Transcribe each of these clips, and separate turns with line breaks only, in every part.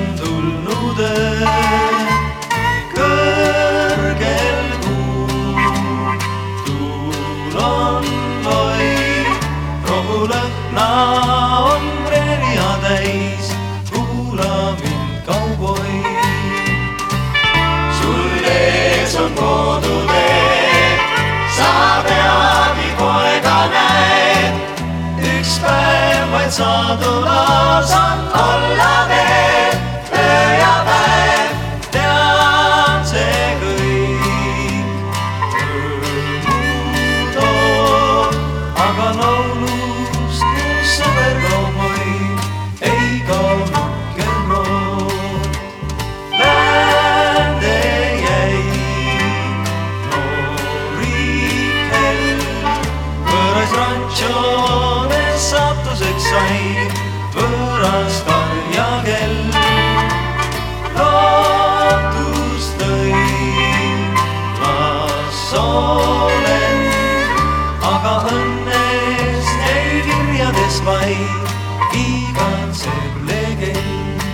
tulnud öö, kõrgel kuul. Tuul on loid, rohulõhna on preeria täis. Kuula mind, kauboi. Sul ees on kodutee, sa peagi poega näed. Üks päev vaid saadulas on olla veel, öö ja päev, tean see kõik. Rõõmu toob, aga laulust, kus sõber kauboi ei kaonud kelroon. Läände jäi noorik hell, võõras rantšoones saatuseks sai võõras karjakell. Lootus tõi, las olen, aga õnnes neil kirjades vaid igatseb legend.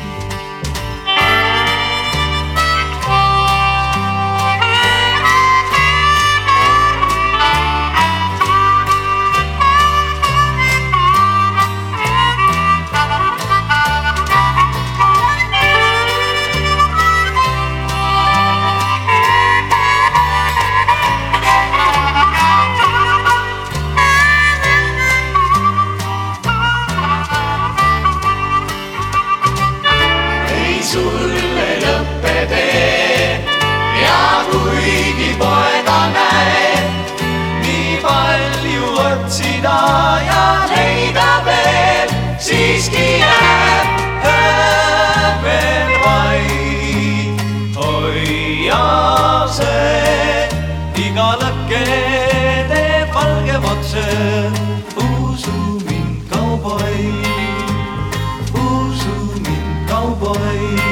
Sulle lõppe tee ja kuigi poega näed, nii palju otsida ja leida veel, siiski jääb veel vaid. Hoia see, iga lõkke teeb valge otse, usu mind, kauboi, usu mind, kauboi.